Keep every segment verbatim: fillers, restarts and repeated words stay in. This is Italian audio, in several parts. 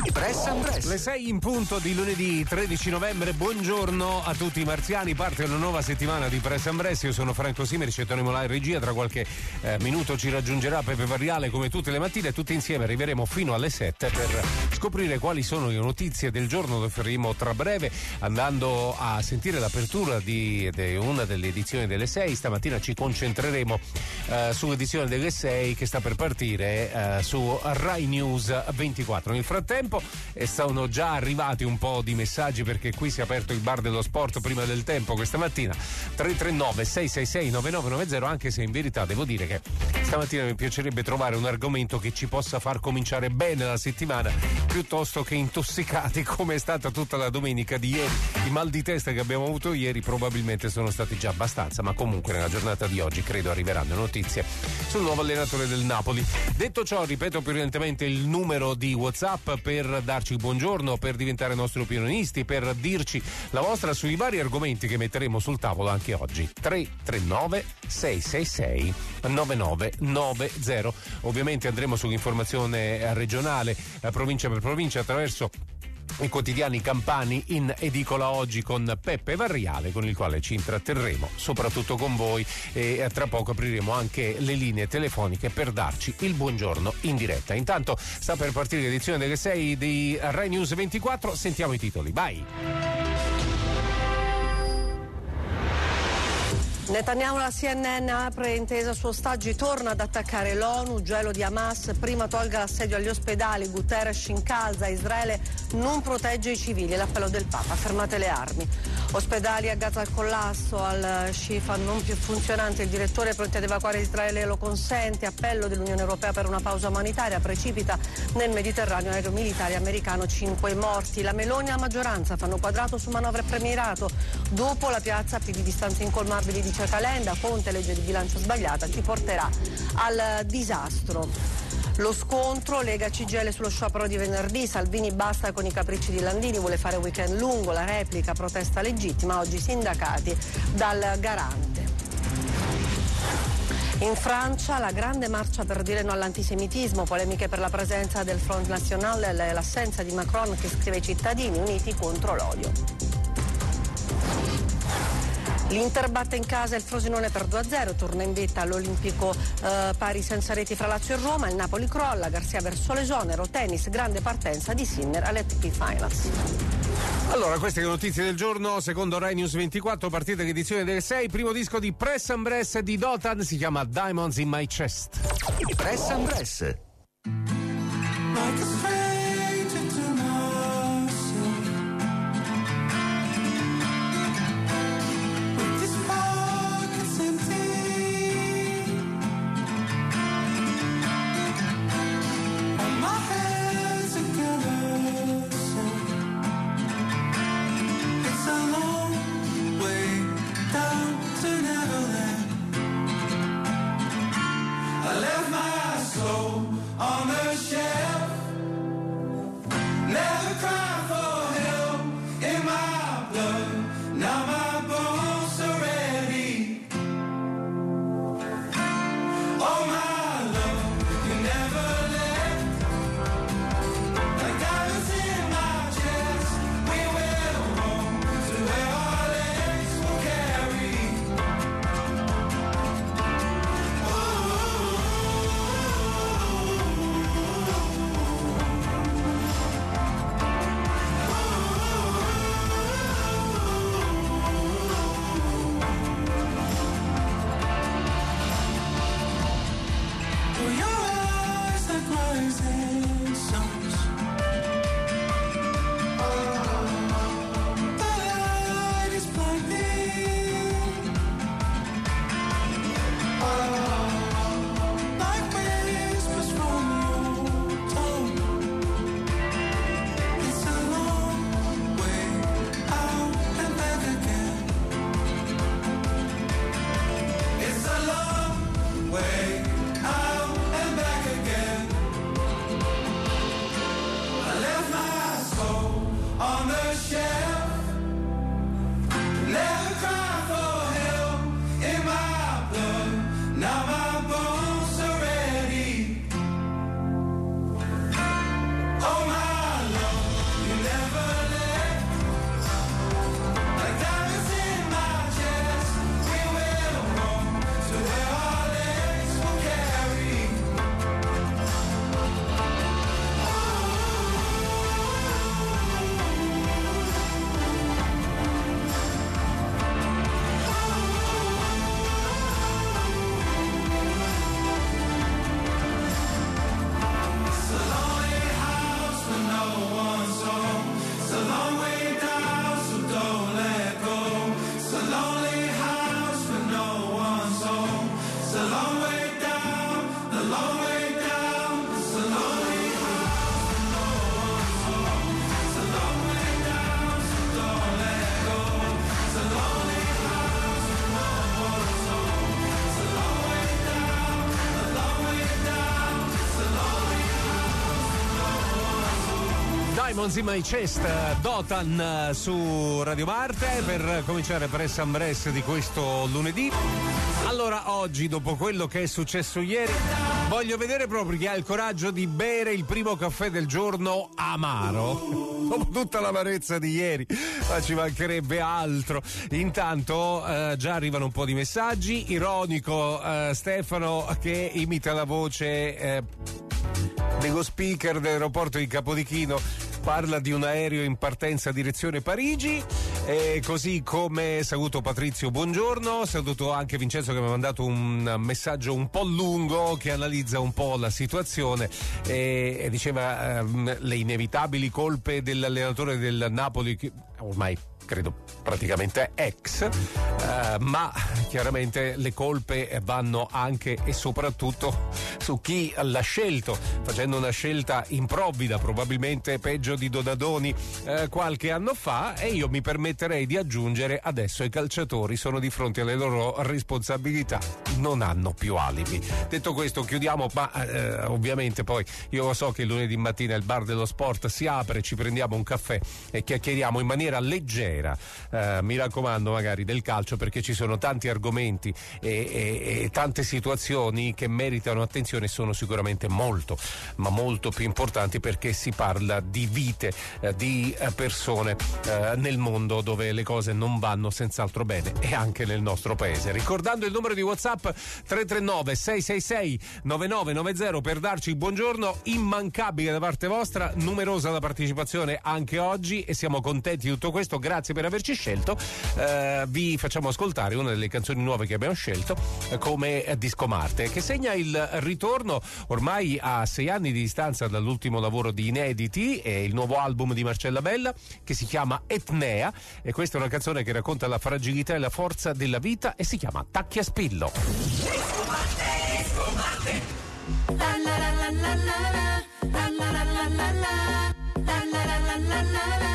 Press and Press. Le sei in punto di lunedì tredici novembre, buongiorno a tutti i marziani, parte una nuova settimana di Press and Press. Io sono Franco Simerici e Tony Mola in regia, tra qualche eh, minuto ci raggiungerà Pepe Varriale come tutte le mattine, tutti insieme arriveremo fino alle sette per scoprire quali sono le notizie del giorno. Lo faremo tra breve andando a sentire l'apertura di, di una delle edizioni delle sei. Stamattina ci concentreremo eh, sull'edizione delle sei che sta per partire eh, su Rai News ventiquattro. Nel frattempo e sono già arrivati un po' di messaggi perché qui si è aperto il bar dello sport prima del tempo questa mattina. Tre tre nove sei sei sei nove nove nove zero, anche se in verità devo dire che stamattina mi piacerebbe trovare un argomento che ci possa far cominciare bene la settimana piuttosto che intossicati come è stata tutta la domenica di ieri. I mal di testa che abbiamo avuto ieri probabilmente sono stati già abbastanza, ma comunque nella giornata di oggi credo arriveranno notizie sul nuovo allenatore del Napoli. Detto ciò, ripeto prioritariamente il numero di WhatsApp per darci il buongiorno, per diventare nostri opinionisti, per dirci la vostra sui vari argomenti che metteremo sul tavolo anche oggi. Tre tre nove sei sei sei nove nove nove zero. Ovviamente andremo sull'informazione regionale, provincia per provincia, attraverso i quotidiani campani in edicola oggi con Peppe Varriale, con il quale ci intratterremo soprattutto con voi, e tra poco apriremo anche le linee telefoniche per darci il buongiorno in diretta. Intanto sta per partire l'edizione delle sei di Rai News ventiquattro, sentiamo i titoli, vai! Netanyahu, la C N N apre intesa su ostaggi, torna ad attaccare l'ONU, gelo di Hamas, prima tolga l'assedio agli ospedali, Guterres incalza, Israele non protegge i civili, l'appello del Papa, fermate le armi. Ospedali a Gaza al collasso, al Shifa non più funzionante, il direttore pronti ad evacuare Israele lo consente, appello dell'Unione Europea per una pausa umanitaria, precipita nel Mediterraneo aereo militare americano, cinque morti. La Meloni e la maggioranza fanno quadrato su manovra premierato, dopo la piazza più di distanze incolmabili di Calenda, Conte, legge di bilancio sbagliata, ci porterà al disastro. Lo scontro, Lega C G I L sullo sciopero di venerdì, Salvini basta con i capricci di Landini, vuole fare weekend lungo, la replica, protesta legittima, oggi sindacati dal garante. In Francia la grande marcia per dire no all'antisemitismo, polemiche per la presenza del Front National e l'assenza di Macron che scrive ai cittadini uniti contro l'odio. L'Inter batte in casa il Frosinone per due a zero, torna in vetta all'Olimpico eh, pari senza reti fra Lazio e Roma, il Napoli crolla, Garcia verso l'esonero, tennis, grande partenza di Sinner alle A T P Finals. Allora, queste sono le notizie del giorno, secondo Rai News ventiquattro, partita edizione delle sei, primo disco di Press and Press di Dotan, si chiama Diamonds in My Chest. Press and Press. On the Diamonds in My Chest, Dotan su Radio Marte per cominciare Press and Press di questo lunedì. Allora, oggi, dopo quello che è successo ieri, voglio vedere proprio chi ha il coraggio di bere il primo caffè del giorno amaro. Dopo tutta l'amarezza di ieri, ma ci mancherebbe altro. Intanto eh, già arrivano un po' di messaggi. Ironico eh, Stefano che imita la voce eh, dello speaker dell'aeroporto di Capodichino, parla di un aereo in partenza direzione Parigi. E così come saluto Patrizio, buongiorno, saluto anche Vincenzo che mi ha mandato un messaggio un po' lungo che analizza un po' la situazione e, e diceva ehm, le inevitabili colpe dell'allenatore del Napoli, che ormai credo praticamente ex, eh, ma chiaramente le colpe vanno anche e soprattutto su chi l'ha scelto, facendo una scelta improvvida, probabilmente peggio di Donadoni eh, qualche anno fa, e io mi permetterei di aggiungere: adesso i calciatori sono di fronte alle loro responsabilità, non hanno più alibi. Detto questo chiudiamo, ma eh, ovviamente poi io so che il lunedì mattina il bar dello sport si apre, ci prendiamo un caffè e chiacchieriamo in maniera leggera. Uh, mi raccomando, magari del calcio, perché ci sono tanti argomenti e, e, e tante situazioni che meritano attenzione e sono sicuramente molto ma molto più importanti, perché si parla di vite uh, di uh, persone uh, nel mondo dove le cose non vanno senz'altro bene, e anche nel nostro paese. Ricordando il numero di WhatsApp tre tre nove sei sei sei nove nove nove zero per darci il buongiorno, immancabile da parte vostra, numerosa la partecipazione anche oggi e siamo contenti di tutto questo. Grazie per averci scelto. Uh, vi facciamo ascoltare una delle canzoni nuove che abbiamo scelto, uh, come uh, Disco Marte, che segna il ritorno ormai a sei anni di distanza dall'ultimo lavoro di Inediti, e il nuovo album di Marcella Bella che si chiama Etnea, e questa è una canzone che racconta la fragilità e la forza della vita e si chiama Tacchi a spillo. Disco Marte, Disco Marte. La la la la la la la la la la la la la la la la la.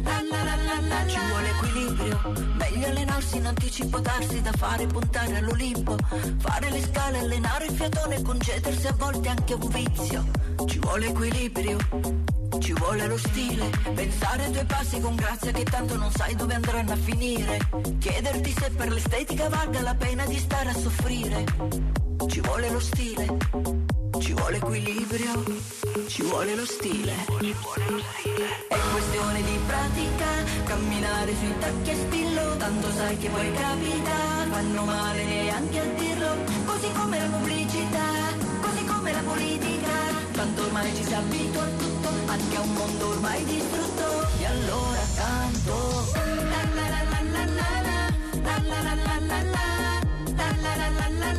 Ci vuole equilibrio, meglio allenarsi in anticipo, darsi da fare, puntare all'Olimpo, fare le scale, allenare il fiatone, concedersi a volte anche un vizio. Ci vuole equilibrio, ci vuole lo stile, pensare ai tuoi passi con grazia che tanto non sai dove andranno a finire, chiederti se per l'estetica valga la pena di stare a soffrire. Ci vuole lo stile, ci vuole equilibrio, ci vuole lo stile. È questione di pratica, camminare sui tacchi a spillo, tanto sai che poi capita, fanno male neanche a dirlo, così come la pubblicità, così come la politica, tanto ormai ci si abitua a tutto, anche a un mondo ormai distrutto, e allora canto la la la la la la la la la la la la la la la la la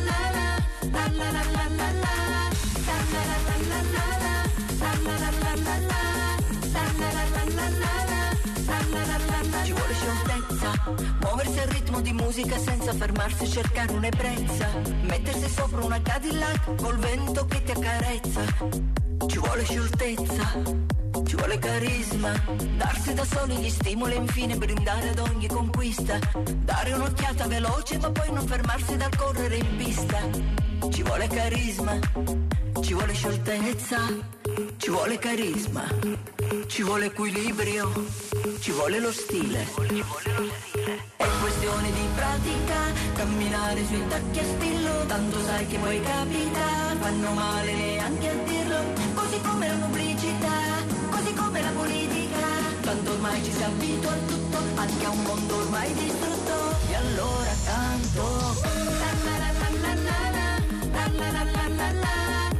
ci vuole scioltezza, muoversi al ritmo di musica senza fermarsi a cercare un'ebbrezza, mettersi sopra una Cadillac col vento che ti accarezza. Ci vuole scioltezza, ci vuole carisma, darsi da soli gli stimoli e infine brindare ad ogni conquista, dare un'occhiata veloce ma poi non fermarsi dal correre in pista. Ci vuole carisma, ci vuole scioltezza, ci vuole carisma, ci vuole equilibrio, ci vuole lo stile. È questione di pratica, camminare sui tacchi a spillo, tanto sai che poi capita, fanno male neanche a dirlo, così come la pubblicità, così come la politica, tanto ormai ci si abitua a tutto, anche a un mondo ormai distrutto, e allora canto la la la la la la la la la la la la.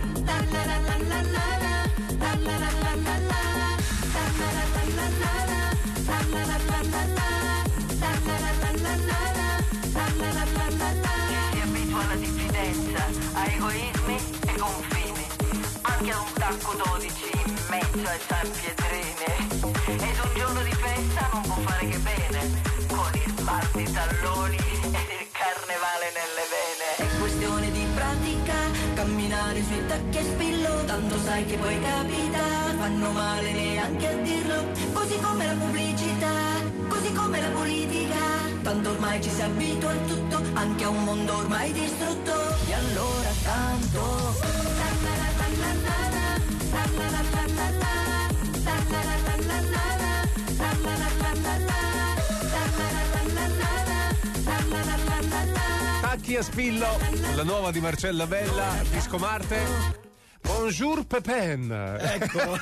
Si abitua alla diffidenza, a egoismi e confini, anche ad un tacco dodici in mezzo ai San Pietrini, ed un giorno di festa non può fare che bene, con i smalti talloni ed il carnevale nelle vene. È questione di pratica, camminare sui tacchi a spillo, tanto sai che poi capita, fanno male neanche a dirlo, così come la pubblicità, così come la politica, tanto ormai ci si abitua a tutto, anche a un mondo ormai distrutto, e allora canto la la la la la la la la la la la la la la la la Macchia Spillo, la nuova di Marcella Bella, Disco Marte. Bonjour Pepin. Ecco.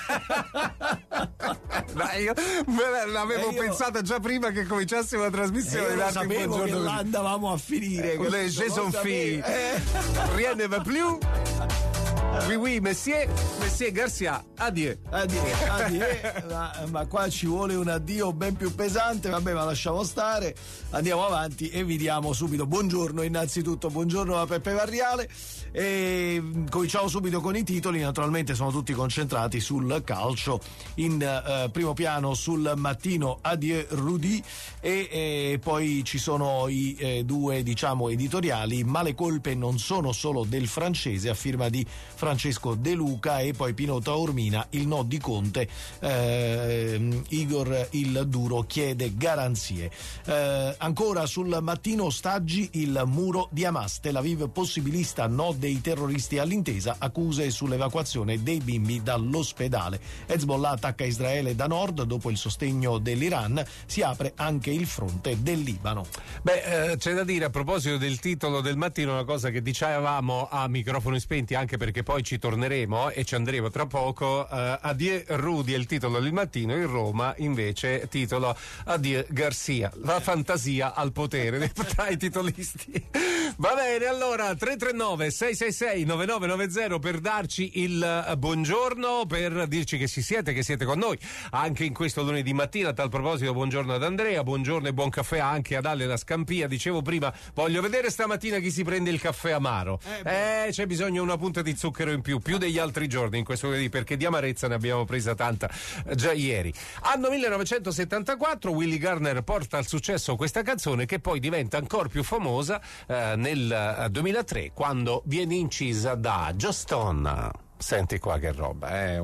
Dai, io me l'avevo io... pensata già prima che cominciassimo la trasmissione. Io lo sapevo che là andavamo a finire. Le Jason Fee. Eh. Rien ne va plus. Oui, oui, Messier, Messier Garcia, addio. Addio, addio. ma, ma qua ci vuole un addio ben più pesante, vabbè, ma lasciamo stare, andiamo avanti e vi diamo subito buongiorno, innanzitutto buongiorno a Peppe Varriale e cominciamo subito con i titoli, naturalmente sono tutti concentrati sul calcio, in eh, primo piano sul mattino Adieu Rudy e, e poi ci sono i eh, due, diciamo, editoriali, ma le colpe non sono solo del francese, a firma di Francesco De Luca, e poi Pino Taormina, il no di Conte, eh, Igor il Duro chiede garanzie. Eh, ancora sul mattino Ostaggi, il muro di Hamas, Tel Aviv possibilista, no dei terroristi all'intesa, accuse sull'evacuazione dei bimbi dall'ospedale. Hezbollah attacca Israele da nord, dopo il sostegno dell'Iran si apre anche il fronte del Libano. Beh, eh, c'è da dire a proposito del titolo del mattino una cosa che dicevamo a microfoni spenti, anche perché poi ci torneremo e ci andremo tra poco. uh, Adieu Rudy è il titolo del mattino, in Roma invece titolo Adieu Garcia, la fantasia al potere tra i titolisti. Va bene, allora tre tre nove sei sei sei nove nove nove zero per darci il buongiorno, per dirci che ci siete, che siete con noi anche in questo lunedì mattina. A tal proposito buongiorno ad Andrea, buongiorno e buon caffè anche ad Ale da Scampia. Dicevo prima, voglio vedere stamattina chi si prende il caffè amaro. Eh, eh c'è bisogno di una punta di zucchero in più, più degli altri giorni in questo lunedì, perché di amarezza ne abbiamo presa tanta già ieri. Anno millenovecentosettantaquattro, Willie Garner porta al successo questa canzone che poi diventa ancora più famosa eh, nel duemilatré, quando viene incisa da Joe Stone. Senti qua che roba, eh.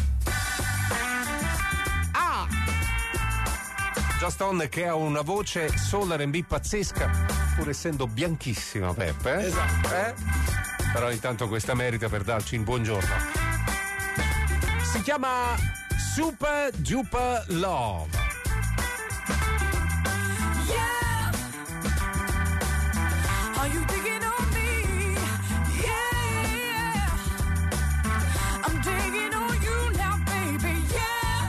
Ah! Joe Stone che ha una voce soul R and B pazzesca, pur essendo bianchissima, Peppe. Eh? Esatto. Eh? Però intanto questa merita per darci il buongiorno. Si chiama Super Duper Love. Yeah. Are you digging on me? Yeah. I'm digging on you now, baby. Yeah.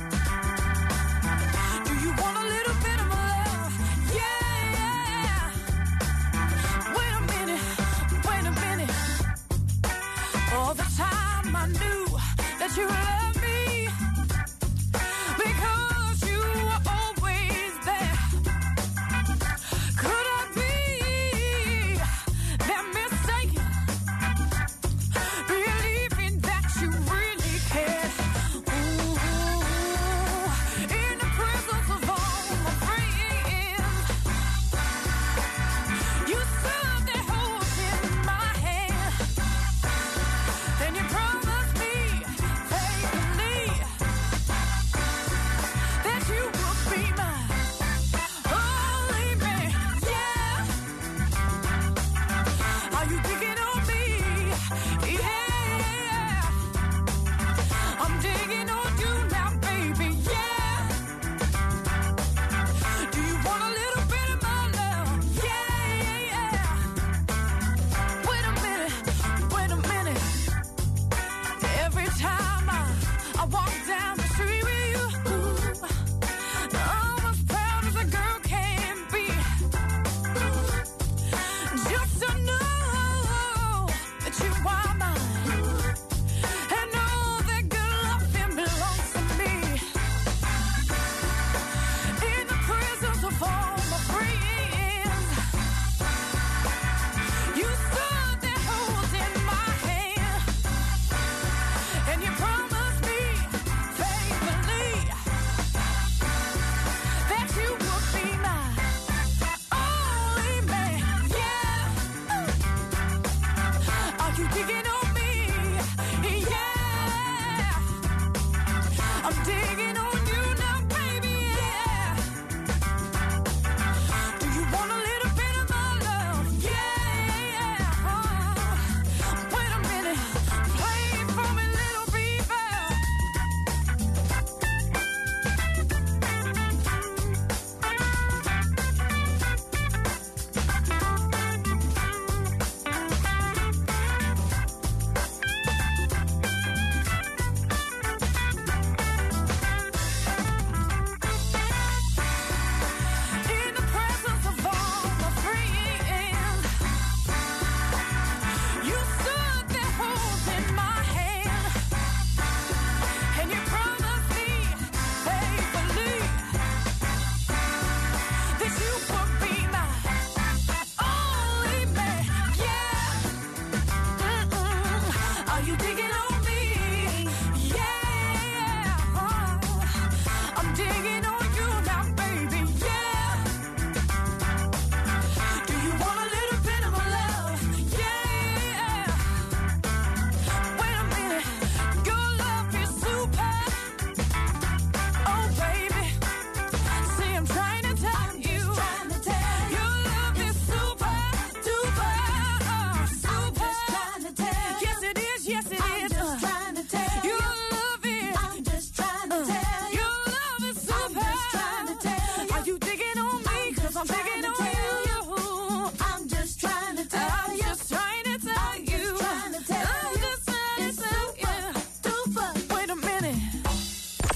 Do you want a little bit of my love? Yeah. Wait a minute, wait a minute. All the time I knew that you loved me, because you were always there. Could I be that mistaken, believing that you really cared? Ooh, in the presence of all my friends, you stood there holding my hand, and you promised me faithfully that you would be my only man. Yeah. Are you digging on me? Yeah. I'm digging on you now, baby. Yeah. Do you want a little bit of my love? Yeah. Wait a minute, wait a minute. Every time I, I walk down the street with you, ooh, I'm as proud as a girl can be. Just to know that you are mine, and all that good loving belongs to me. In the presence of all my friends, you stood there holding my hand, and you promised me faithfully that you would be my only man. Yeah. Are you digging on me? Yeah. I'm digging on you now, baby. Yeah. Do you want a little bit of my love? Yeah. Wait a minute, play it for me, little beaver.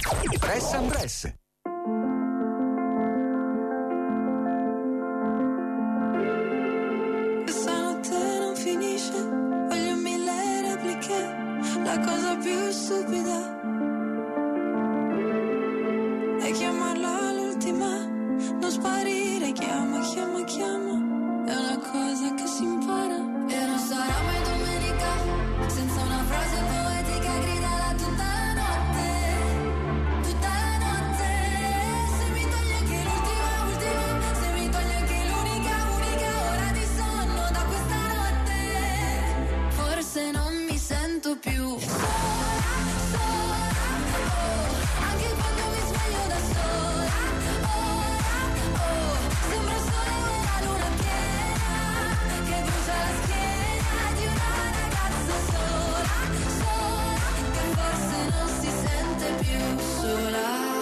Press and Press. Questa notte non finisce, voglio mille repliche, la cosa più stupida è chiamarla l'ultima, non sparire, chiama, chiama, chiama, è una cosa che si impara. E non sarà mai domenica senza una frase poetica gridala tutta la notte, tutta la notte. Se mi togli anche l'ultima, ultima, se mi togli anche l'unica, unica ora di sonno da questa notte, forse non mi sento più sola, sola, oh, anche quando mi sveglio da sola, ora, oh, sembra il sole o la luna piena che brucia la schiena di una ragazza sola, sola, che forse non si sente più sola.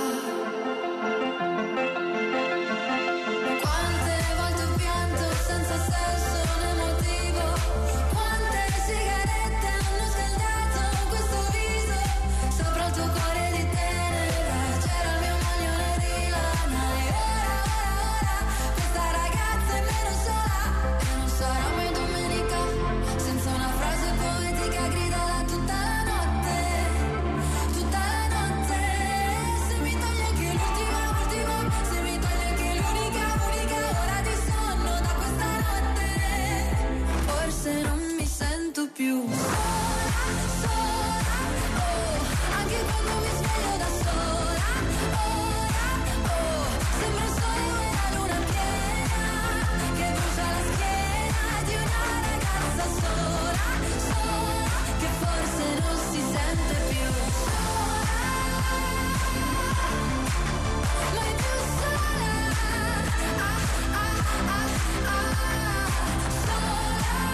Quante volte ho pianto senza senso né motivo, quante sigarette hanno scaldato questo viso, sopra il tuo cuore di tenera c'era il mio maglione di lana, e ora, ora, ora questa ragazza è meno sola. E non sarà mai domenica senza una frase poetica gridala tutta la notte, tutta la notte. Se mi togli anche l'ultima, ultima, se mi togli anche l'unica, unica ora di sonno da questa notte, forse non mi sento più sola, sola, oh, anche quando mi sveglio da sola, ora, oh, sembra il sole o la luna piena che brucia la schiena di una ragazza sola, sola, che forse non si sente più sola, mai più sola, ah, ah, ah, ah, sola,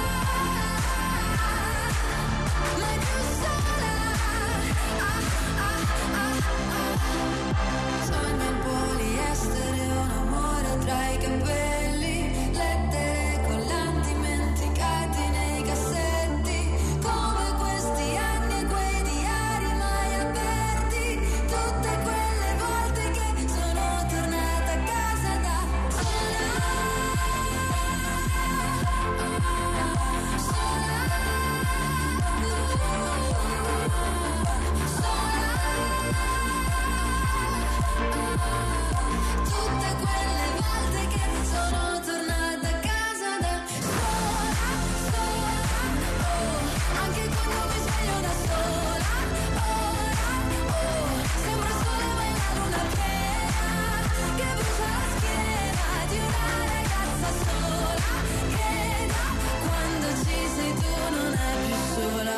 mai più sola, ah, ah, ah, ah. Sogno il poliestere, un amore tra i capelli, lettere collanti dimenticati nei cassetti, come questi anni e quei diari mai aperti, tutte quelle volte che sono tornata a casa da sola, tutte quelle volte che sono tornata a casa da sola, sola, oh, anche quando mi sveglio da sola, ora, oh, sembra il sole ma è la luna piena che brucia la schiena di una ragazza sola, che da quando ci sei tu non è più sola.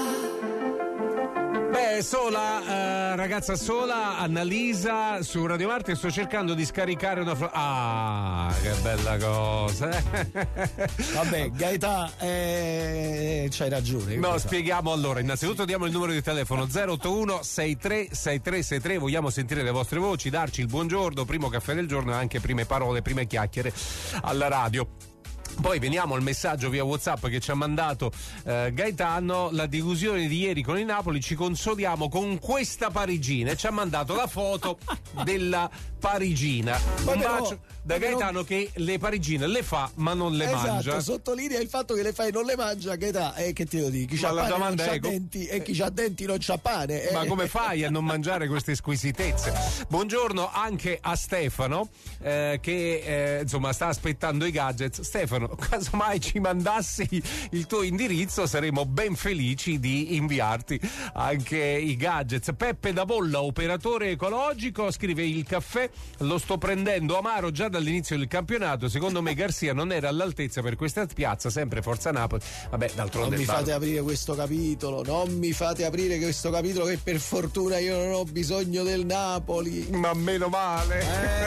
Beh, sola, eh, ragazza sola, Annalisa su Radio Marte. Sto cercando di scaricare una fro- ah, che bella cosa. Vabbè, Gaetà, eh, c'hai ragione. No, cosa? spieghiamo allora. Innanzitutto diamo il numero di telefono zero otto uno sei tre sei tre sei tre. Vogliamo sentire le vostre voci, darci il buongiorno, primo caffè del giorno e anche prime parole, prime chiacchiere alla radio. Poi veniamo al messaggio via WhatsApp che ci ha mandato eh, Gaetano. La delusione di ieri con il Napoli, ci consoliamo con questa parigina, e ci ha mandato la foto della parigina. Ma Un però- bacio da ma però- Gaetano che le parigine le fa ma non le Esatto, mangia. sottolinea il fatto che le fai non le mangia, Gaetà, e che te lo dico, chi Ma c'ha la pane non domanda c'ha è co- denti e chi c'ha denti non c'ha pane. Ma eh. come fai a non mangiare queste squisitezze? Buongiorno anche a Stefano eh, che eh, insomma sta aspettando i gadgets. Stefano, casomai ci mandassi il tuo indirizzo saremo ben felici di inviarti anche i gadgets. Peppe da Bolla, operatore ecologico, scrive: il caffè lo sto prendendo amaro già dall'inizio del campionato, secondo me Garcia non era all'altezza per questa piazza, sempre Forza Napoli. Vabbè, d'altronde Non mi va- fate aprire questo capitolo, non mi fate aprire questo capitolo, che per fortuna io non ho bisogno del Napoli. ma meno male. Eh, perché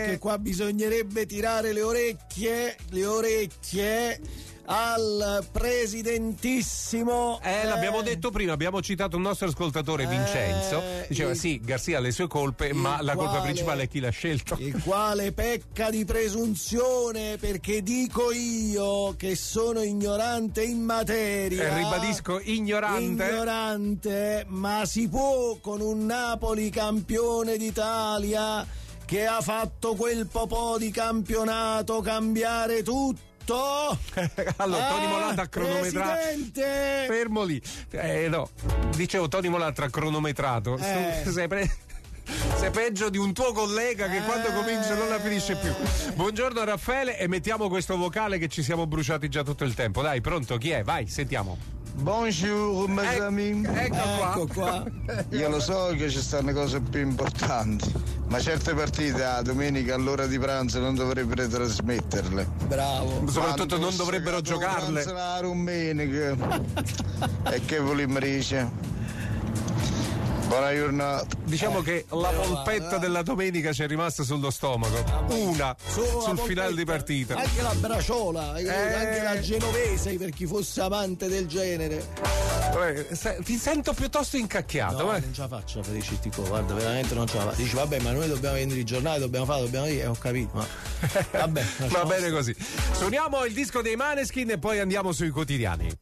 perché qua bisognerebbe tirare le orecchie, le orecchie al presidentissimo. Eh, l'abbiamo detto prima, abbiamo citato un nostro ascoltatore, Vincenzo. Diceva il, sì, Garcia ha le sue colpe, ma la colpa quale, principale è chi l'ha scelto. Il quale pecca di presunzione, perché dico io che sono ignorante in materia. Eh, ribadisco, ignorante. Ignorante, ma si può con un Napoli campione d'Italia che ha fatto quel popò di campionato cambiare tutto? Allora, Tony ah, Molat ha cronometrato. Presidente! Fermo lì. Eh, no, dicevo, Tony Molat ha cronometrato. Eh. Sei, pre... Sei peggio di un tuo collega che eh. quando comincia non la finisce più. Buongiorno Raffaele, e mettiamo questo vocale che ci siamo bruciati già tutto il tempo. Dai, pronto? Chi è? Vai, sentiamo. Bonjour mes Ec- amis. Ecco qua. Ecco qua. Io lo so che ci stanno cose più importanti, ma certe partite a domenica all'ora di pranzo non dovrebbero trasmetterle. Bravo. Soprattutto non dovrebbero giocarle. La domenica. E che vogliamo dire? Buona giornata. Diciamo Eh, che la polpetta della domenica ci è rimasta sullo stomaco. Una Solo sul la finale di polpetta, partita. anche la braciola, Eh. anche la genovese per chi fosse amante del genere. Vabbè, se- ti sento piuttosto incacchiato. No, eh. non ce la faccio a Felicitico, guarda, veramente non ce la faccio. Dici vabbè, ma noi dobbiamo vendere i giornali, dobbiamo fare, dobbiamo dire, eh, ho capito, ma vabbè. Va lasciamo bene stare. così. Suoniamo il disco dei Maneskin e poi andiamo sui quotidiani.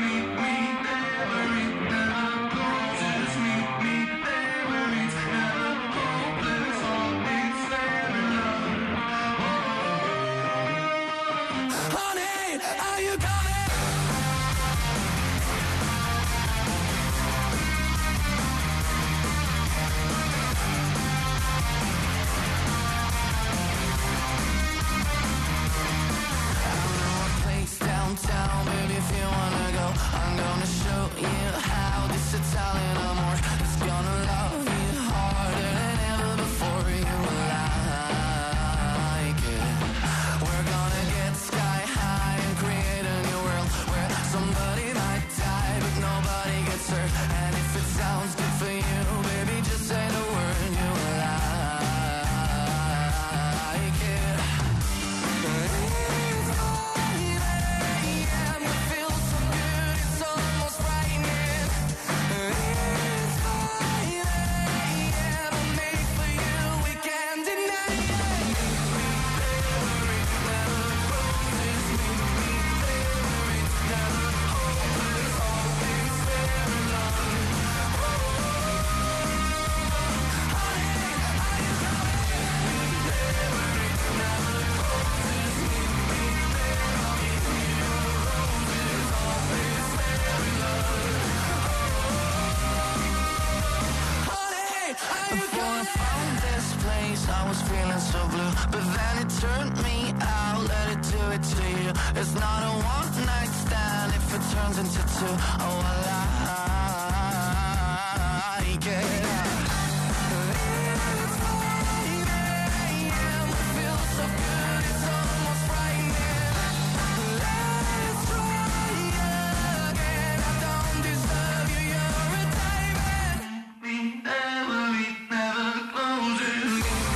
Downtown, baby, if you wanna go, I'm gonna show you how this Italian amor is gonna love you harder than ever before. You will like it. We're gonna get sky high and create a new world where somebody might die but nobody gets hurt. And if it sounds good for you, baby, just say the word. You will like it. I was feeling so blue, but then it turned me out. Let it do it to you. It's not a one night stand if it turns into two. Oh, I like it. It's five a.m. It feels so good, it's almost frightening. Let's try again. I don't deserve you, you're a diamond. We never, we never closes.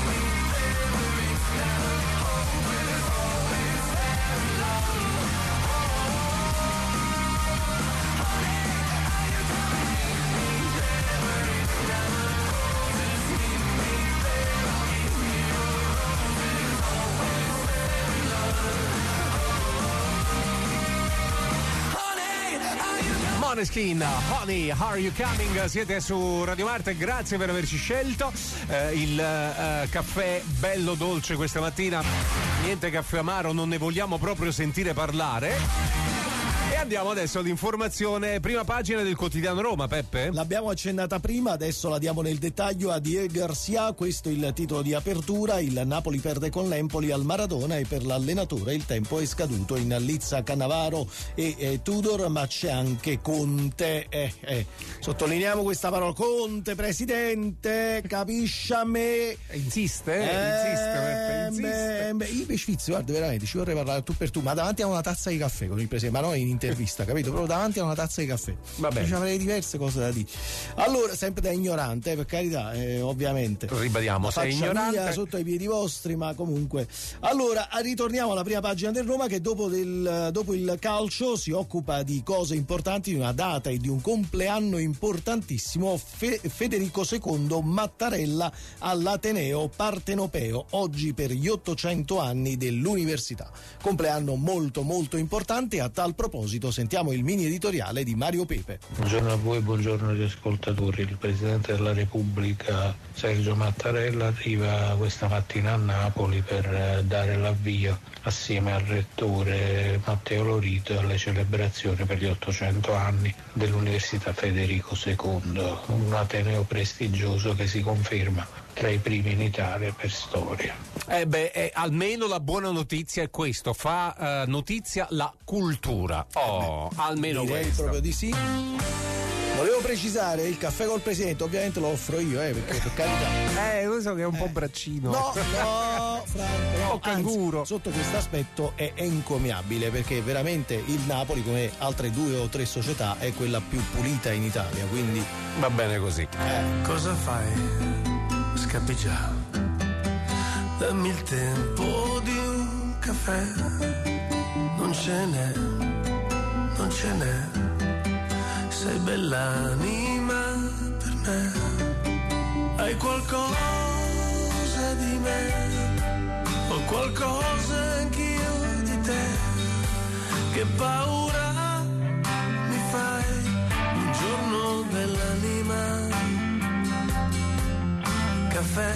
Maneskin, Honey, Are You Coming? Siete su Radio Marte, grazie per averci scelto. Eh, il eh, caffè bello dolce questa mattina, niente caffè amaro, non ne vogliamo proprio sentire parlare. E andiamo adesso all'informazione, prima pagina del quotidiano Roma, Peppe. L'abbiamo accennata prima, adesso la diamo nel dettaglio a Diego Garcia, questo è il titolo di apertura, il Napoli perde con l'Empoli al Maradona e per l'allenatore il tempo è scaduto, in lizza Cannavaro e eh, Tudor, ma c'è anche Conte, eh, eh. sottolineiamo questa parola, Conte presidente, capisci a me? Insiste, eh, insiste, Peppe, insiste. Beh, beh, io per Svizzera, guarda, veramente ci vorrei parlare tu per tu, ma davanti a una tazza di caffè con il presidente, ma non in un'intervista, capito? Proprio davanti a una tazza di caffè. Va bene. Ci avrei diverse cose da dire. Allora, sempre da ignorante, eh, per carità, eh, ovviamente. Ribadiamo, sei Faccia ignorante. mia, sotto ai piedi vostri, ma comunque. Allora, ritorniamo alla prima pagina del Roma, che dopo, del, dopo il calcio si occupa di cose importanti, di una data e di un compleanno importantissimo. Fe- Federico secondo Mattarella all'Ateneo Partenopeo, oggi per gli ottocento anni dell'università. Compleanno molto molto importante. A tal proposito sentiamo il mini editoriale di Mario Pepe. Buongiorno a voi, buongiorno agli ascoltatori. Il Presidente della Repubblica Sergio Mattarella arriva questa mattina a Napoli per dare l'avvio assieme al Rettore Matteo Lorito alle celebrazioni per gli ottocento anni dell'Università Federico secondo, un ateneo prestigioso che si conferma tra i primi in Italia per storia. Eh beh, eh, almeno la buona notizia è questo, fa eh, notizia la cultura. Oh, almeno Direi questo. proprio di sì. Volevo precisare, il caffè col Presidente ovviamente lo offro io, eh, perché per carità. Eh, lo so che è un po' braccino. No, no, Franco, no. Oh, canguro. Anzi, sotto questo aspetto è encomiabile, perché veramente il Napoli, come altre due o tre società, è quella più pulita in Italia, quindi Va bene così. eh. Cosa fai? Scappi già. Dammi il tempo di un caffè. Non ce n'è, non ce n'è. Sei bell'anima per me. Hai qualcosa di me. Ho qualcosa anch'io di te. Che paura mi fai. Un giorno bell'anima. Caffè.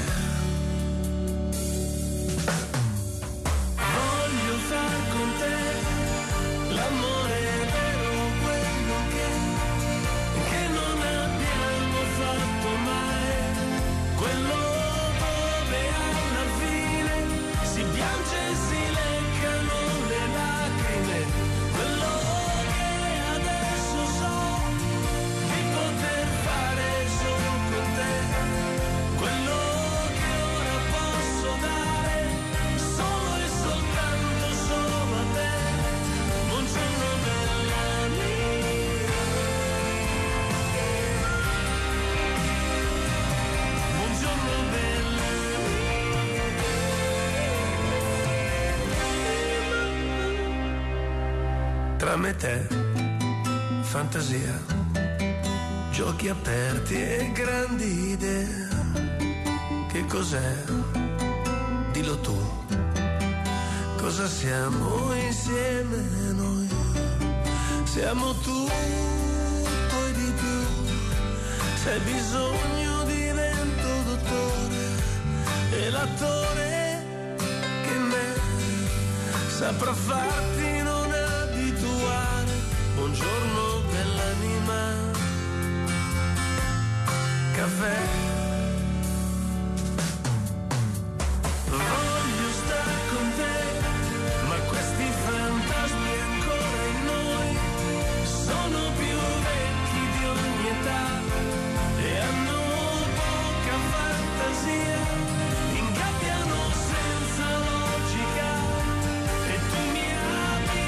Voglio far con te l'amore vero, quello che, che non abbiamo fatto mai, quello dove alla fine si piange e si leccano le lacrime, quello che adesso so di poter fare solo con te, quello che ora posso dare solo e soltanto solo a te. Buongiorno bell'anima, buongiorno bell'anima. Tra me e te, fantasia, giochi aperti e grandi idee. Che cos'è? Dillo tu. Cosa siamo insieme noi? Siamo tutto e di più. Se hai bisogno divento dottore e l'attore che me saprà farti non abituare. Buongiorno bell'anima. Caffè. Voglio star con te, ma questi fantasmi ancora in noi sono più vecchi di ogni età e hanno poca fantasia, ingabbiano senza logica e tu mi apri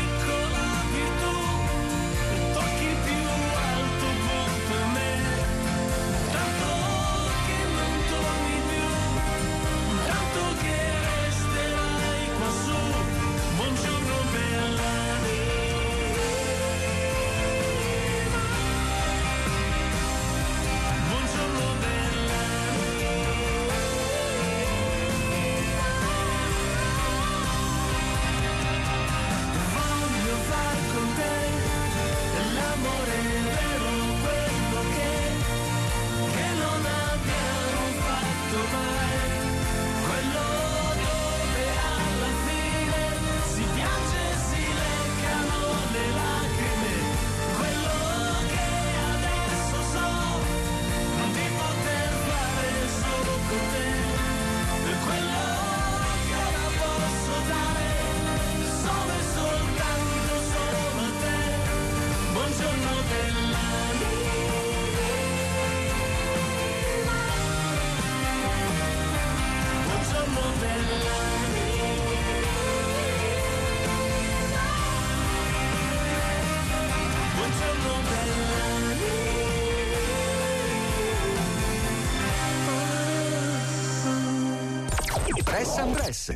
Press and Press.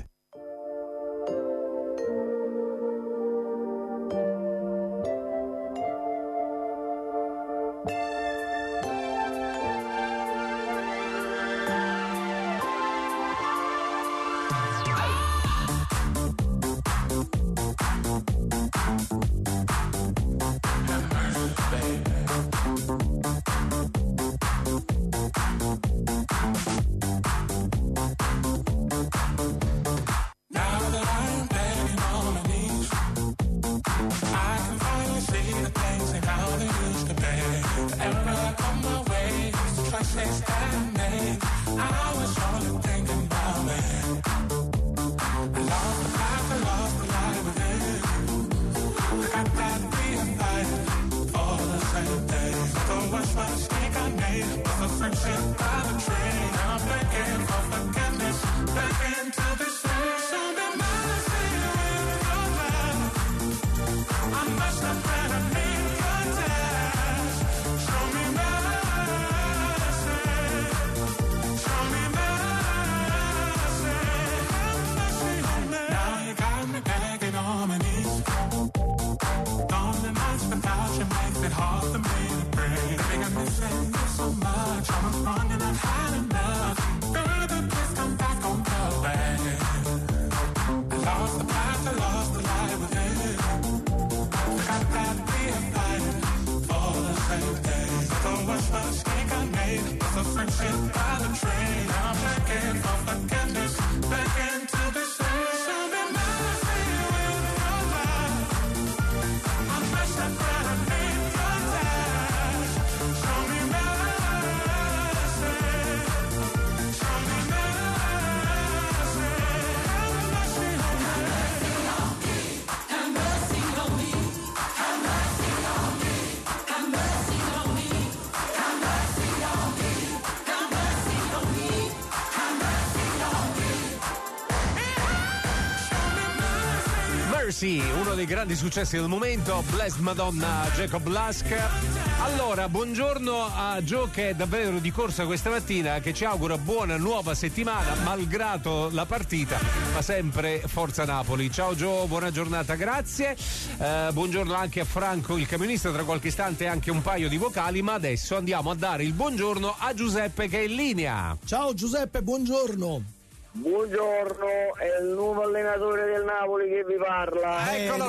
Sì, uno dei grandi successi del momento, Blessed Madonna, Jacob Blask. Allora, buongiorno a Joe che è davvero di corsa questa mattina, che ci augura buona nuova settimana, malgrado la partita, ma sempre Forza Napoli. Ciao Joe, buona giornata, grazie. Eh, buongiorno anche a Franco, il camionista, tra qualche istante anche un paio di vocali, ma adesso andiamo a dare il buongiorno a Giuseppe che è in linea. Ciao Giuseppe, buongiorno. Buongiorno, è il nuovo allenatore del Napoli che vi parla. Eccolo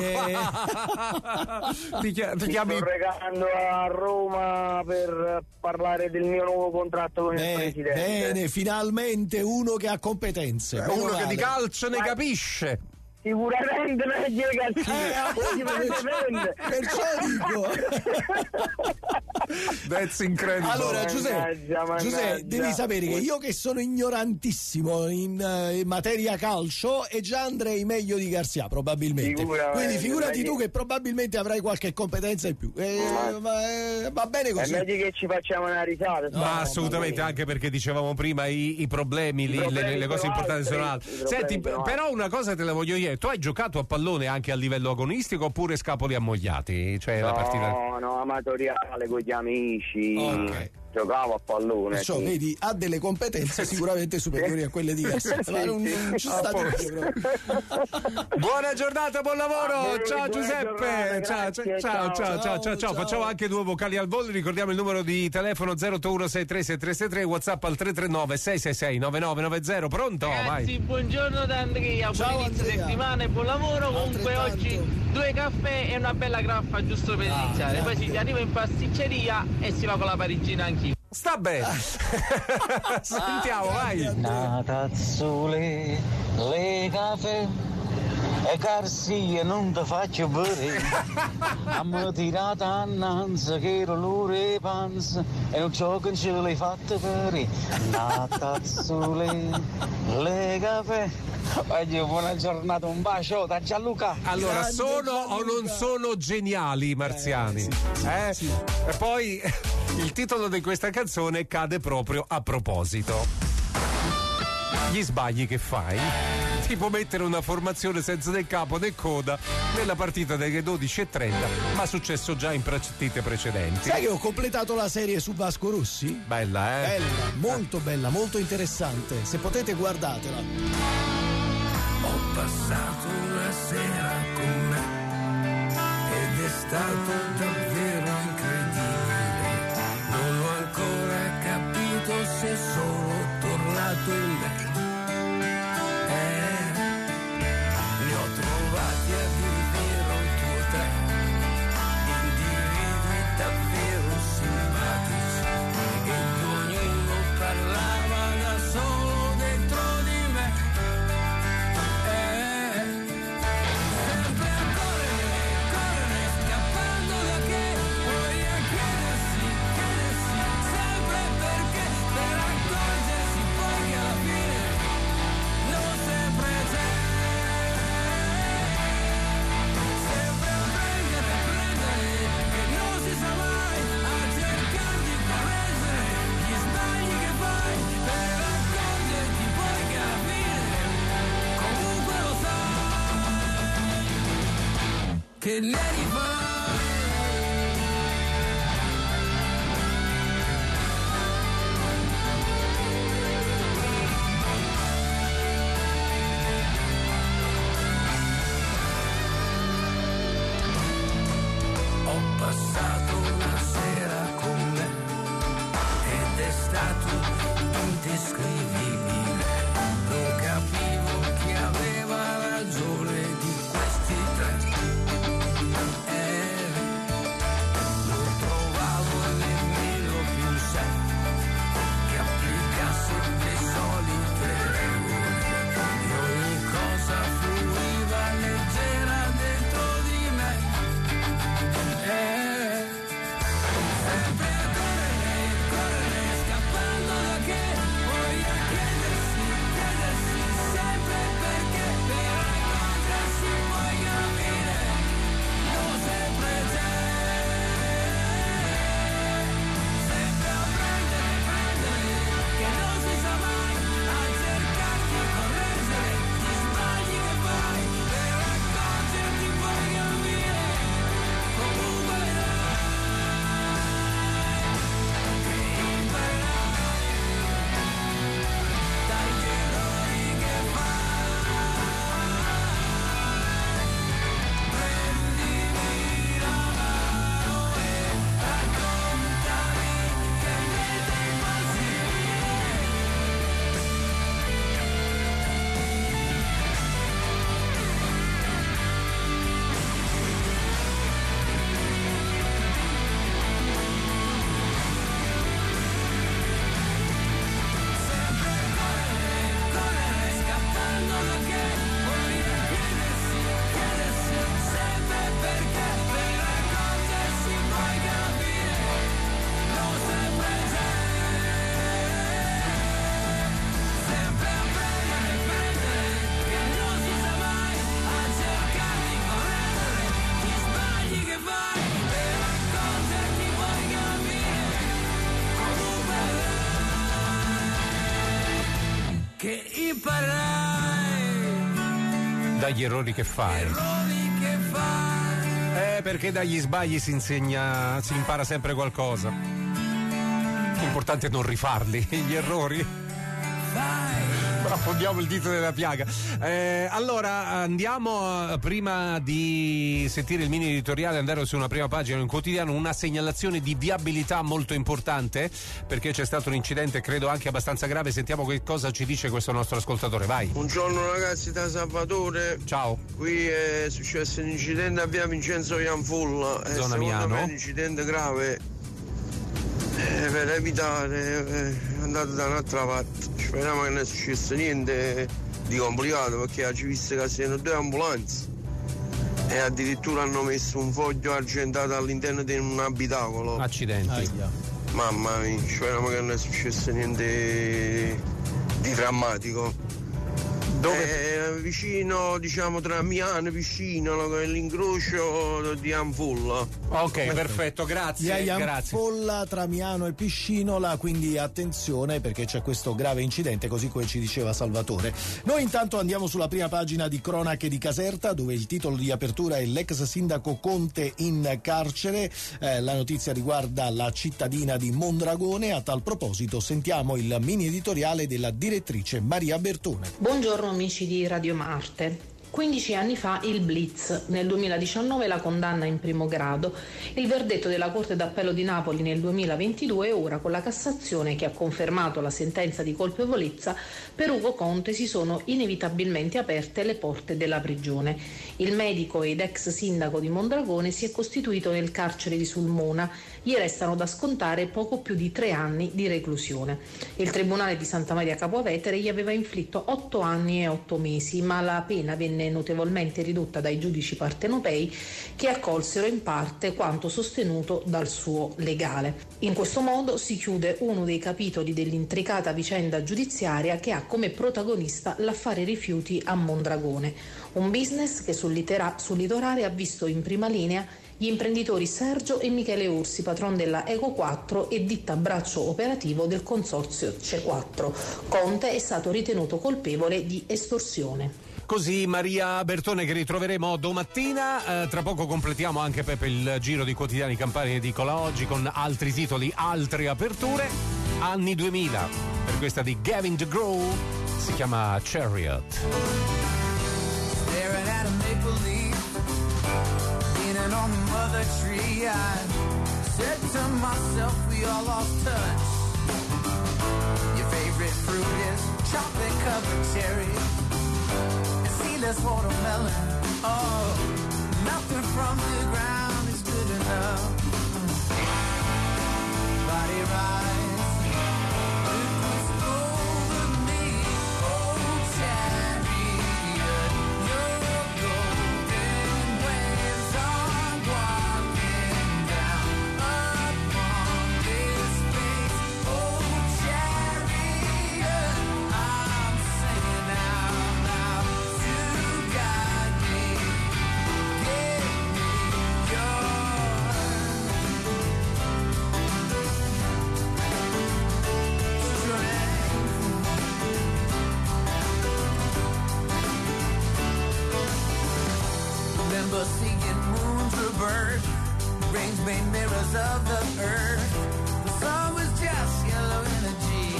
qua. ti, chi- ti chiami? Sto recando a Roma per parlare del mio nuovo contratto con Beh, il presidente. Bene, finalmente uno che ha competenze. Uno Meno che di male. calcio ne capisce. Sicuramente meglio Eh, perciò dico. That's incredible. Allora Giuseppe, Mannaggia, mannaggia. Giuseppe, devi sapere che io che sono ignorantissimo in, eh, in materia calcio e già andrei meglio di Garcia probabilmente. Sicuramente. Quindi figurati Meglio- tu che probabilmente avrai qualche competenza in più. Eh, Ma- ma, eh, va bene È così. meglio che ci facciamo una risata. Ma No, assolutamente, anche perché dicevamo prima i, i problemi, I lì, problemi le, le cose sono importanti altri, sono altre. i problemi Senti, sono però una cosa te la voglio dire, tu hai giocato a pallone anche a livello agonistico oppure scapoli ammogliati? Cioè la partita. No, no, amatoriale con gli amici. Ok. Giocavo a pallone. Perciò sì. vedi, ha delle competenze sicuramente superiori a quelle di Garcia. Ma non, non ci sta dubbio proprio. Buona giornata, buon lavoro. A voi, Ciao buona Giuseppe. giornata, Ciao, grazie, ciao, ciao, ciao, ciao, ciao, ciao. Facciamo anche due vocali al volo. Ricordiamo il numero di telefono zero otto uno sei tre sei tre sei tre, WhatsApp al tre tre nove sei sei sei nove nove nove zero. Pronto? Ragazzi, Vai. buongiorno da Andrea, Ciao, buon inizio Andrea. settimana e buon lavoro. Comunque Altrettanto. oggi due caffè e una bella graffa giusto per Ah, iniziare. Poi grande. si arriva in pasticceria e si va con la parigina anch'io. Sta bene. Sentiamo, vai. Natazzole, le caffè e Garcia non ti faccio bere. Abbiamo tirato annanza che ero l'ore panza e non so che ce l'hai fatta per Natazzole, le caffè. Oggi buona giornata, un bacio da Gianluca. Allora, Grande sono o Gianluca. non sono geniali i marziani? Eh, Eh? sì, E poi il titolo di questa canzone cade proprio a proposito. Gli sbagli che fai? Tipo mettere una formazione senza né capo né coda nella partita delle dodici e trenta, ma è successo già in partite precedenti. Sai che ho completato la serie su Vasco Rossi? Bella, eh? Bella, molto bella, molto interessante. Se potete guardatela. Ho passato una sera con me ed è stato davvero incredibile. Non ho ancora capito se sono tornato in me. Eh, ne ho trovati a dir vero due o tre, individui davvero simpatici, e ognuno parlava da solo dentro di me. Eh, sempre a correre, correre, scappando da che, poi a chiedersi, chiedersi, sempre perché, per accorgersi poi che alla fine non sempre c'è. Sempre a prendere, prendere, che non si sa mai, a cercare di correggere gli sbagli che fai, per accorgerti poi che alla fine comunque lo sai che ne rifai. Ho passato una sera con me ed è stato indescrivibile. Non capivo chi aveva ragione di questi tre. Eh, non trovavo nemmeno più un sé che applicasse le solite regole. E ogni cosa fluiva leggera dentro di me. Eh, sempre a correre, correre, scappando da che, poi a chiedersi, chiedersi sempre perché, per accorgersi poi che alla fine non sempre c'è. Sempre a prendere, prendere, che non si sa mai, a cercare di correggere gli sbagli che fai, per accorgerti poi che alla fine comunque vedrai che imparerai dagli errori che fai. Prendimi la mano e raccontami che meta impossibile. Sempre correre, correre, scappando da che, poi a chiedersi, chiedersi sempre perché, per accorgersi poi che alla fine non sempre c'è. Sempre a prendere, prendere, che non si sa mai, a cercare di correggere gli sbagli che fai, per accorgerti poi che alla fine comunque vedrai che imparerai Dagli errori che fai. errori che fai. Eh, perché dagli sbagli si insegna, si impara sempre qualcosa. L'importante è non rifarli, gli errori. Affondiamo il dito nella piaga. Eh, allora andiamo, eh, prima di sentire il mini editoriale, andare su una prima pagina in un quotidiano, una segnalazione di viabilità molto importante, perché c'è stato un incidente credo anche abbastanza grave. Sentiamo che cosa ci dice questo nostro ascoltatore, vai. Buongiorno ragazzi da Salvatore. Ciao. Qui è successo un incidente a via Vincenzo Ianfulla. E Zona secondo Miano. me è un incidente grave. Eh, per evitare eh, andate da un'altra parte. Speriamo che non è successo niente di complicato, perché ci viste che siano due ambulanze e addirittura hanno messo un foglio argentato all'interno di un abitacolo. Accidenti. Aia. Mamma mia, speriamo che non è successo niente di drammatico. Dove? Eh, vicino, diciamo, tra Miano e Vicino, l'incrocio di Anfulla. Ok, perfetto, perfetto grazie. Via grazie. Anfolla tra Miano e Piscinola, quindi attenzione perché c'è questo grave incidente, così come ci diceva Salvatore. Noi intanto andiamo sulla prima pagina di Cronache di Caserta, dove il titolo di apertura è l'ex sindaco Conte in carcere. Eh, la notizia riguarda la cittadina di Mondragone. A tal proposito sentiamo il mini editoriale della direttrice Maria Bertone. Buongiorno amici di Radio Marte. quindici anni fa il Blitz, nel duemiladiciannove la condanna in primo grado, il verdetto della Corte d'Appello di Napoli nel duemilaventidue e ora con la Cassazione che ha confermato la sentenza di colpevolezza per Ugo Conte si sono inevitabilmente aperte le porte della prigione. Il medico ed ex sindaco di Mondragone si è costituito nel carcere di Sulmona, gli restano da scontare poco più di tre anni di reclusione. Il Tribunale di Santa Maria Capua Vetere gli aveva inflitto otto anni e otto mesi, ma la pena venne notevolmente ridotta dai giudici partenopei che accolsero in parte quanto sostenuto dal suo legale. In questo modo si chiude uno dei capitoli dell'intricata vicenda giudiziaria che ha come protagonista l'affare rifiuti a Mondragone, un business che sul, litera- sul litorale ha visto in prima linea gli imprenditori Sergio e Michele Orsi, patron della Eco quattro e ditta braccio operativo del consorzio C E quattro. Conte è stato ritenuto colpevole di estorsione. Così Maria Bertone, che ritroveremo domattina. Eh, tra poco completiamo anche Peppe il giro di quotidiani campani edicola oggi con altri titoli, altre aperture. Anni duemila, per questa di Gavin DeGraw, si chiama Chariot. Staring at a maple leaf, leaning on the mother tree, I said to myself, we all lost touch. Your favorite fruit is chocolate covered cherry and seedless watermelon. Oh, nothing from the ground is good enough. Body rise. Remember seeing moons reverse, rings made mirrors of the earth. The sun was just yellow energy.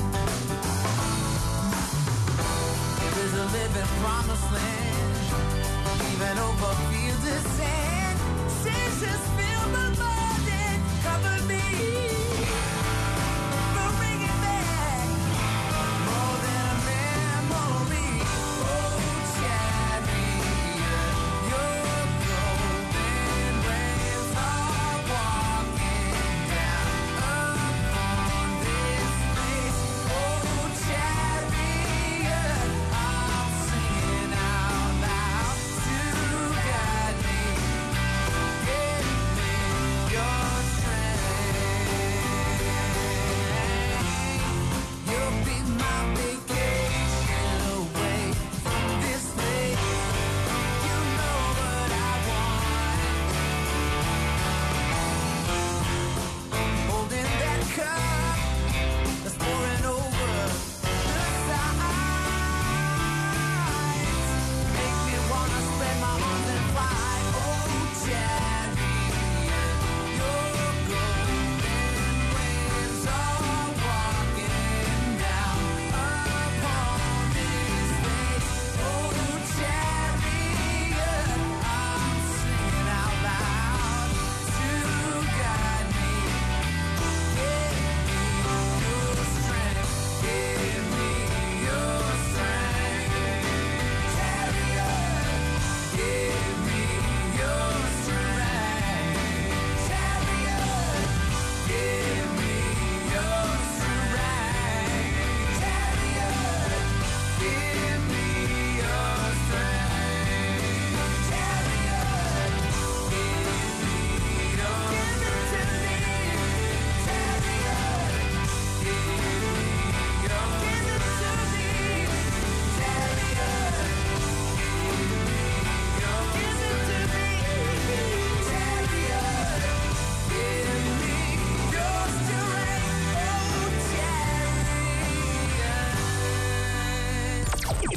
There's a living promised land, even over fields of sand. Since just filled my mind and covered me.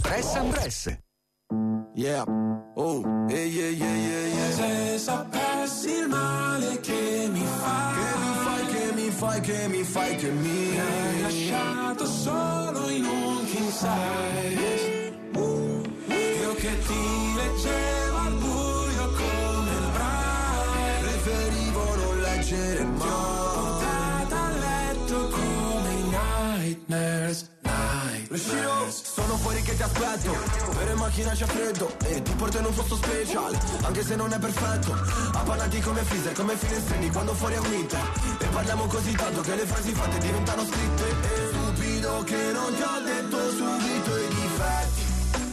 Press and Press. Yeah, oh, yeah, yeah, yeah, yeah, yeah. Se sapessi il male che mi fai, che mi fai, che mi fai, che mi fai, che mi, mi hai lasciato solo in un king size. Uh, io che ti leggevo al buio come il braille, preferivo non leggere mai. Ti ho portato a letto come i nightmares. Sono fuori che ti aspetto, per in macchina c'è freddo e ti porto in un posto speciale, anche se non è perfetto. Appannati come freezer, come finestrini quando fuori è winter. E parliamo così tanto che le frasi fatte diventano scritte. E stupido che non ti ho detto subito i difetti.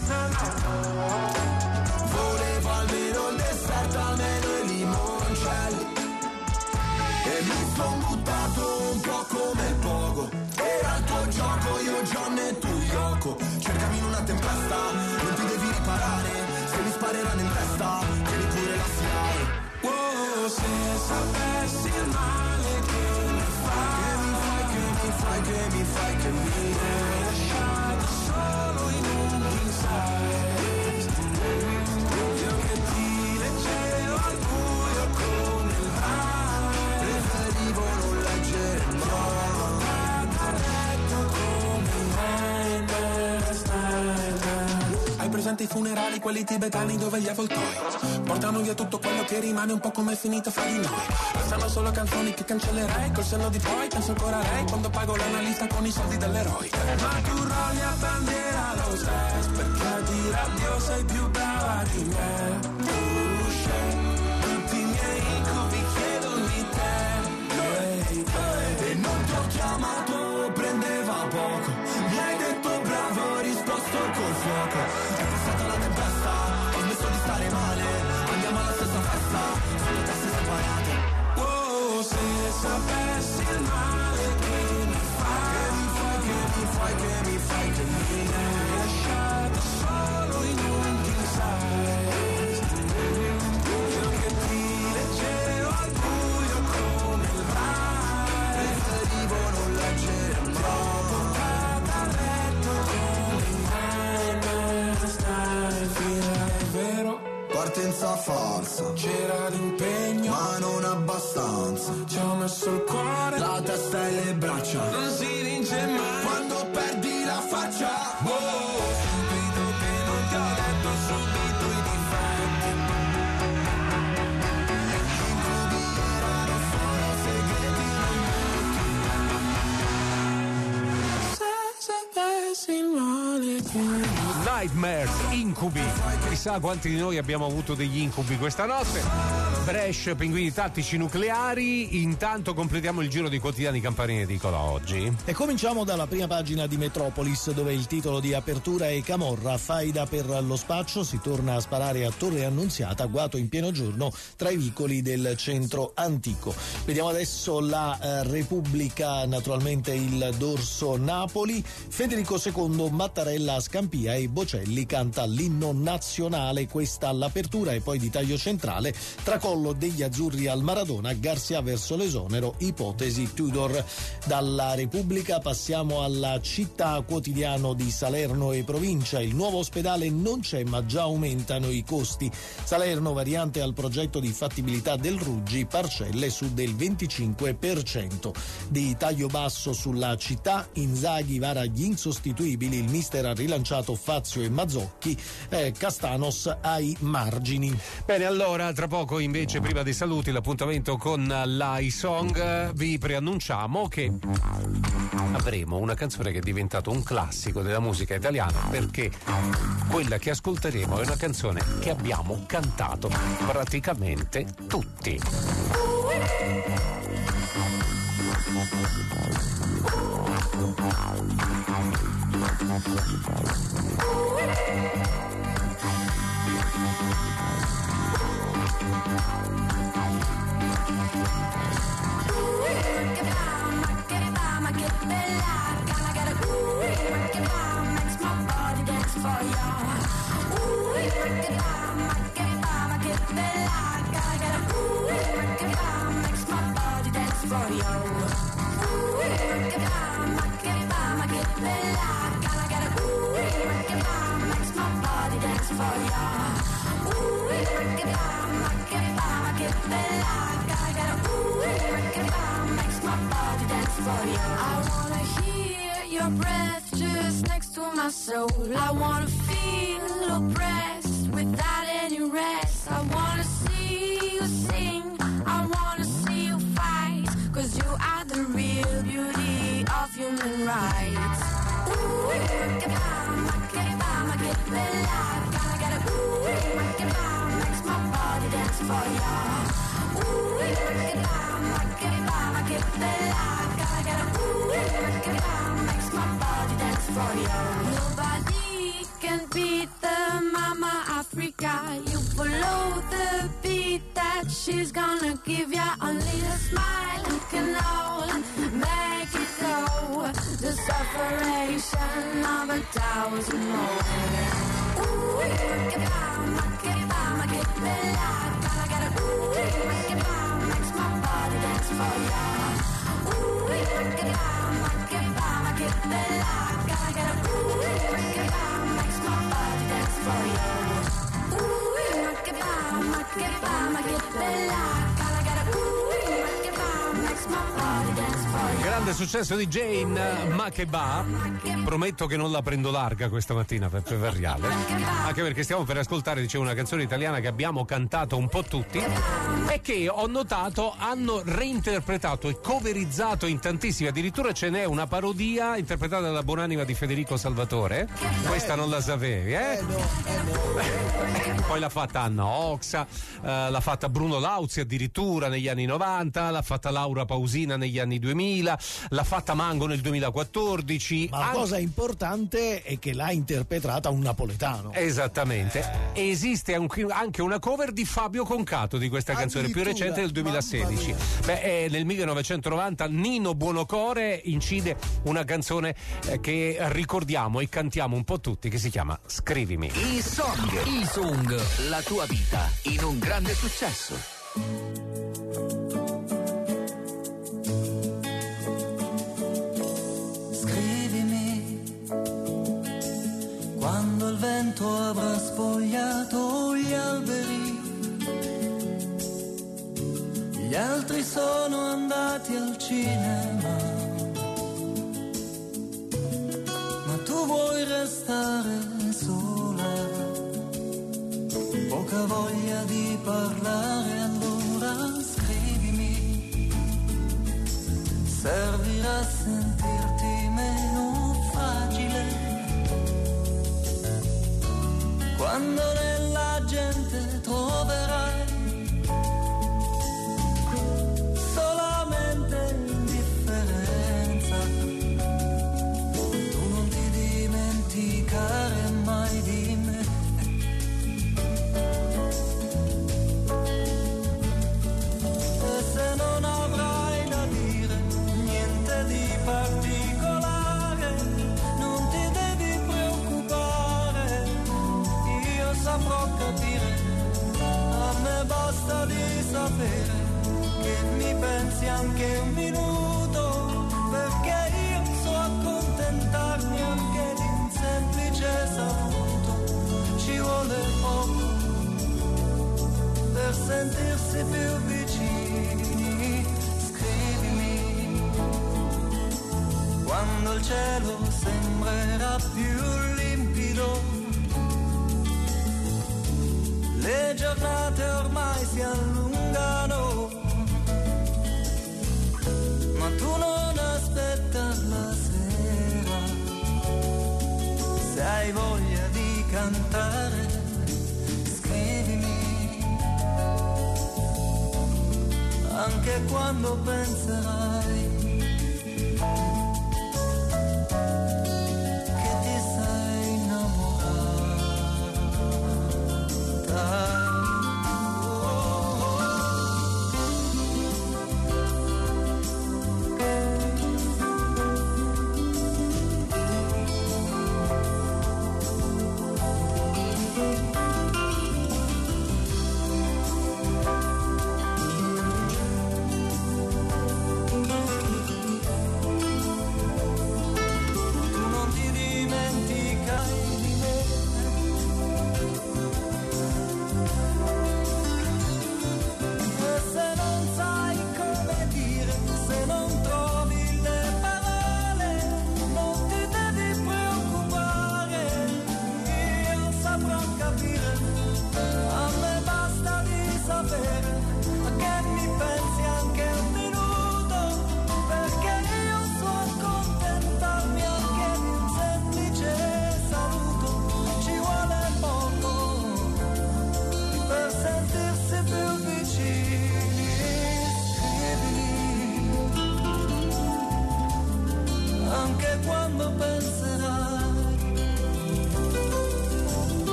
Volevo almeno il dessert, almeno i limoncelli. E mi son buttato un po' come il pogo. Era il tuo gioco, io John e tu Yoko. Cercami in una tempesta, non ti devi riparare. Se mi spareranno in testa, tieni pure la S I A E. Oh, se sapessi il male che mi fai, che mi fai, che mi fai, che mi fai, che mi hai lasciato solo in un king size. Io che ti leggevo al buio come il braille, preferivo non leggere mai. Hai presente i funerali, quelli tibetani dove gli avvoltoi portano via tutto quello che rimane, un po' come è finito fra di noi. Restano solo canzoni che cancellerei, col senno di poi penso ancora a lei quando pago l'analista con i soldi dell'eroe. Ma tu rolli a bandiera lo stress, perché a dire addio sei più brava di me. Usce, tutti i miei incubi chiedono di te, hey, hey. E non ti ho chiamato, prendeva poco. Mi hai detto bravo, ho risposto col fuoco. È passata la tempesta, ho smesso di stare male. Andiamo alla stessa festa, solo tasse separate. Oh, se sapessi il male che mi fai, che mi fai, che mi fai, che mi fai, che mi hai lasciato solo in un king size. Io che ti leggevo al buio come il braille, preferivo non leggere mai. Partenza falsa, c'era l'impegno, ma non abbastanza. Ci ho messo il cuore, la testa e le braccia. Non si vince mai quando perdi la faccia. Oh, subito che non ti ho detto subito i difetti. Incubi erano solo segreti non se sapessi il male che Nightmares, incubi. Chissà quanti di noi abbiamo avuto degli incubi questa notte. Brescia, pinguini tattici nucleari. Intanto completiamo il giro dei quotidiani Campania edicola oggi. E cominciamo dalla prima pagina di Metropolis, dove il titolo di apertura è Camorra, faida per lo spaccio, si torna a sparare a Torre Annunziata, agguato in pieno giorno tra i vicoli del centro antico. Vediamo adesso la eh, Repubblica, naturalmente il dorso Napoli. Federico secondo, Mattarella a Scampia e Bocelli canta l'inno nazionale, questa all'apertura. E poi di taglio centrale, tracollo degli azzurri al Maradona, Garcia verso l'esonero, ipotesi Tudor. Dalla Repubblica passiamo alla Città, quotidiano di Salerno e provincia, il nuovo ospedale non c'è ma già aumentano i costi. Salerno, variante al progetto di fattibilità del Ruggi, parcelle su del venticinque per cento. Di taglio basso sulla Città, Inzaghi vara gli insostituibili, il mister ha rilanciato Fazio e Mazzocchi, eh, Castanos ai margini. Bene, allora tra poco invece, prima dei saluti, l'appuntamento con l'I-Song. Vi preannunciamo che avremo una canzone che è diventata un classico della musica italiana, perché quella che ascolteremo è una canzone che abbiamo cantato praticamente tutti. Bella, dance for you. Ooh, rock-a-bye, rock-a-bye, che bella. Gotta get a ooh, rock-a-bye, makes my body dance for you. I wanna hear your breath just next to my soul. I wanna feel oppressed without any rest. I wanna see you sing, I wanna see you fight, 'cause you are the real beauty of human rights. Ooh, rock-a-bye, rock-a-bye, che bella. Gotta get a ooh, rock-a-bye, makes my body dance for you. Ooh, rock-a-bye, rock-a-bye, che bella. Gotta get a ooh, rock-a-bye, makes my body dance for you. Nobody can beat the Mama Africa. You follow the beat that she's gonna give ya. Only a smile can all make it go. The separation of a thousand more. Ooh, rock-a-bye, rock-a-bye, che bella. Gotta get a ooh, rock-a-bye, makes my body dance for ya. Ooh, rock-a-bye, rock-a-bye, che bella. Gotta get a ooh, rock-a-bye, makes my body dance for ya. Ooh, rock-a-bye, rock-a-bye, che bella. Gotta get a ooh, rock-a-bye, makes my body dance for ya. Grande successo di Jane, ma che va. Prometto che non la prendo larga questa mattina per Prevarriale, anche perché stiamo per ascoltare, dicevo, una canzone italiana che abbiamo cantato un po' tutti e che ho notato hanno reinterpretato e coverizzato in tantissimi. Addirittura ce n'è una parodia interpretata dalla buonanima di Federico Salvatore. Questa non la sapevi, eh? Poi l'ha fatta Anna Oxa, eh, l'ha fatta Bruno Lauzi addirittura negli anni novanta, l'ha fatta Laura Pausina negli anni duemila, l'ha fatta Mango nel duemilaquattordici. Ma la Anche... cosa importante è che l'ha interpretata un napoletano. Esattamente. Eh. Esiste anche una cover di Fabio Concato di questa canzone più recente del duemilasedici. Beh, eh, nel millenovecentonovanta Nino Buonocore incide una canzone eh, che ricordiamo e cantiamo un po' tutti, che si chiama Scrivimi. I Song, i Song, la tua vita in un grande successo. Quando il vento avrà spogliato gli alberi, gli altri sono andati al cinema, ma tu vuoi restare sola, poca voglia di parlare, allora scrivimi, servirà a sentirti meno fragile. Quando nella gente troverai solamente indifferenza, tu non ti dimenticare mai di me. E se non avrai da dire niente di particolare, non ti devi preoccupare, saprò capire, a me basta di sapere che mi pensi anche un minuto, perché io so accontentarmi anche di un semplice saluto, ci vuole poco per sentirsi più vicini, scrivimi, quando il cielo sembrerà più limpido, le giornate ormai si allungano, ma tu non aspetta la sera, se hai voglia di cantare, scrivimi, anche quando penserai che ti sei innamorata.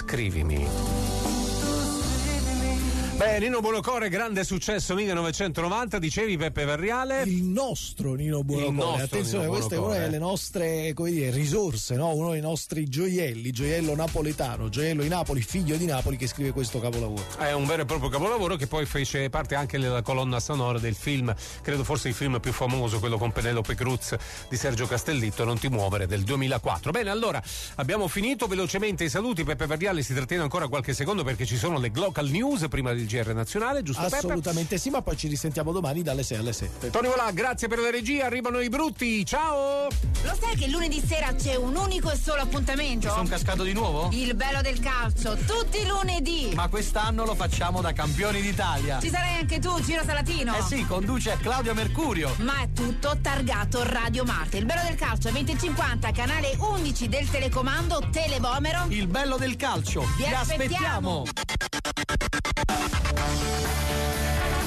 scrivimi. Beh, Nino Buonocore, grande successo millenovecentonovanta, dicevi Peppe Varriale? Il nostro Nino Buonocore, attenzione, Nino questa Buonocore. è una delle nostre, come dire, risorse, no? Uno dei nostri gioielli, gioiello napoletano, gioiello di Napoli, figlio di Napoli, che scrive questo capolavoro. È un vero e proprio capolavoro che poi fece parte anche della colonna sonora del film, credo forse il film più famoso, quello con Penelope Cruz di Sergio Castellitto, Non ti muovere, del duemilaquattro. Bene, allora abbiamo finito velocemente i saluti. Peppe Varriale si trattiene ancora qualche secondo perché ci sono le Glocal News prima del G R nazionale, giusto Peppe? Assolutamente sì, ma poi ci risentiamo domani dalle sei alle sette. Tony Volà, grazie per la regia, arrivano i brutti, ciao! Lo sai che lunedì sera c'è un unico e solo appuntamento? Ci sono cascato di nuovo? Il bello del calcio, tutti i lunedì! Ma quest'anno lo facciamo da campioni d'Italia. Ci sarai anche tu, Ciro Salatino? Eh sì, conduce Claudio Mercurio. Ma è tutto targato Radio Marte. Il bello del calcio, venti e cinquanta, canale undici del telecomando Televomero. Il bello del calcio, Vi vi aspettiamo. aspettiamo.